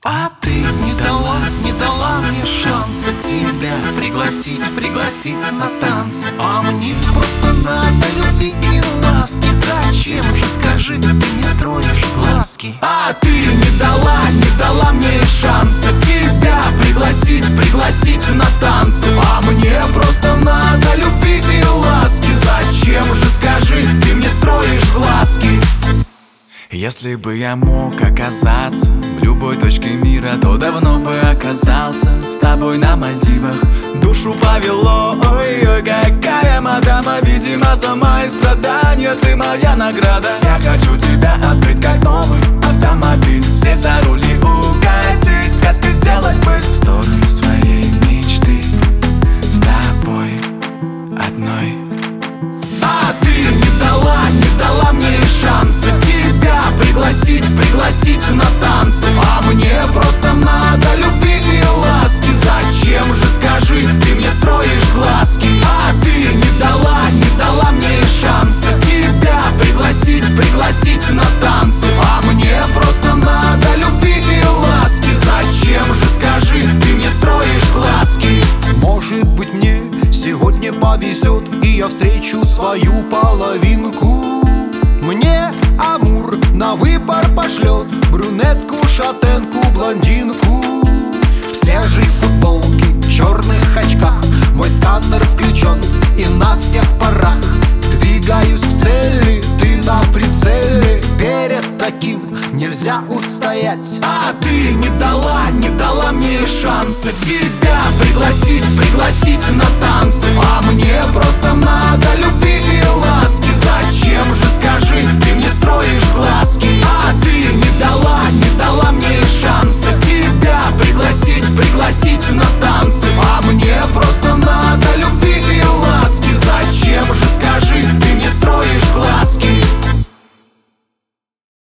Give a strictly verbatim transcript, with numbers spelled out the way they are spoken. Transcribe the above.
А ты не дала, не дала мне шанса тебя пригласить, пригласить на танцы. А мне просто надо любви и ласки. Зачем же, скажи, ты не строишь глазки? А ты не дала, не дала мне шанса тебя пригласить, пригласить на танцы. А мне просто надо любви и ласки. Зачем же, скажи, ты мне строишь глазки? Если бы я мог оказаться в любой точке мира, то давно бы оказался с тобой на Мальдивах. Душу повело, ой-ой, какая мадама. Видимо, за мои страдания ты моя награда. Я хочу тебя открыть как новый автомобиль, сесть за руль и укатить, сказкой сделать пыль в сторону своей мечты с тобой одной. А ты не дала, не дала мне шанса тебя пригласить, пригласить на танцы. А мне просто надо любви и ласки. Зачем же, скажи, ты мне строишь глазки? А ты не дала, не дала мне шанса тебя пригласить, пригласить на танцы. А мне просто надо любви и ласки. Зачем же, скажи, ты мне строишь глазки? Может быть, мне сегодня повезет, и я встречу свою половинку. Мне Амур на выбор пошлет брюнетку, шатенку, блондинку. Все же в футболке, черных очках, мой сканер включен и на всех парах. Двигаюсь к цели, ты на прицеле. Перед таким нельзя устоять. А ты не дала, не дала мне шанса тебя пригласить, пригласить на танцы. А мне просто надо любви и ласки. Зачем же, скажи, ты мне строишь глазки? А ты не дала, не дала мне шанса